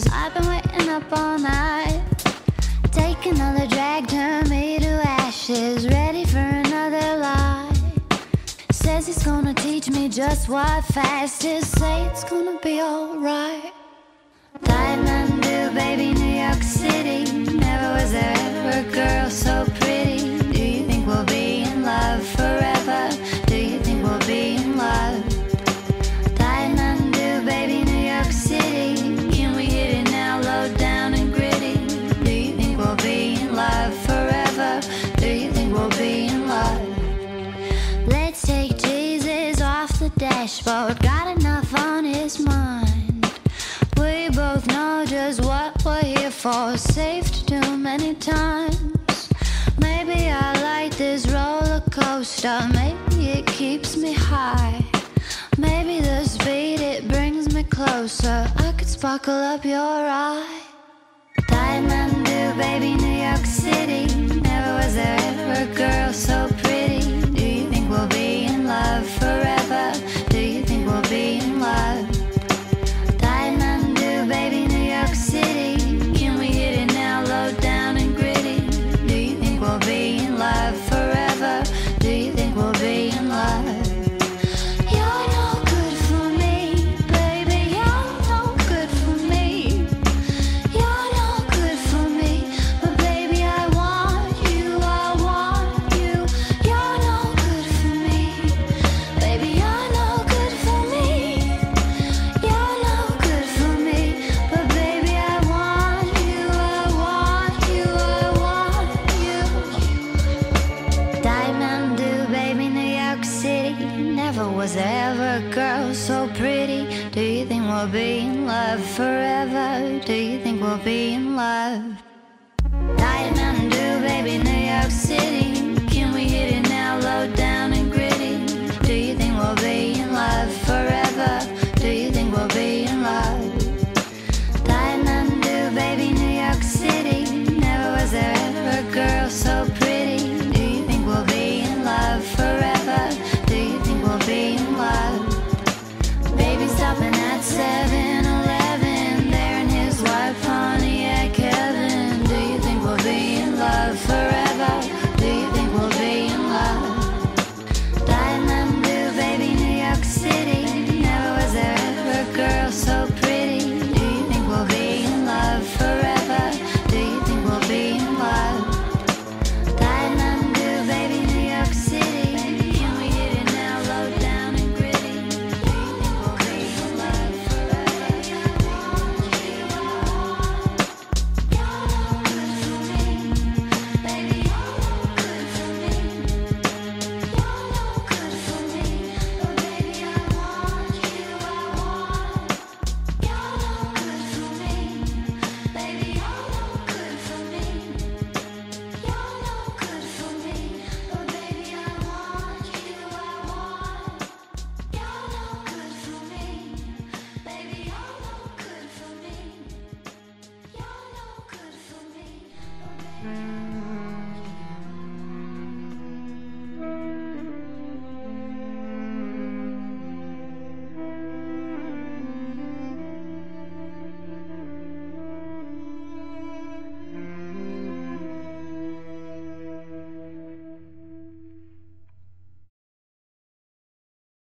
I've been waiting up all night. Take another drag, turn me to ashes. Ready for another lie. Says he's gonna teach me just what fast is. Say it's gonna be alright. Thailand, baby, New York City. Never was there ever a girl so pretty. Do you think we'll be in love forever? Do you think we'll be in love? Thailand, baby, New York City. Can we hit it now, low down and gritty? Do you think we'll be in love forever? Do you think we'll be in love? Let's take Jesus off the dashboard. Got enough on his mind. We both know just what we're here for. Safe to do many times. Maybe I like this roller coaster. Maybe it keeps me high. Maybe the speed, it brings me closer. I could sparkle up your eye. Thailand, baby, New York City. Never was there ever a girl so pretty. Do you think we'll be in love forever? Do you think we'll be in love? Thailand, baby, New York City. Can we hit it now, low down and gritty? Do you think we'll be in love forever? Do you think we'll be in love? You're no good for me, baby. You're no good for me. You're no good for me, but baby, I want you. I want you. You're no good for me, baby. You're no good for me. You're no good for me, but baby, I want you. I want you. I want you. Diamond, baby, New York City. Never was there ever a girl so pretty. Do you think we'll be in love forever? Do you think we'll be in love? Diamond, baby, New York City.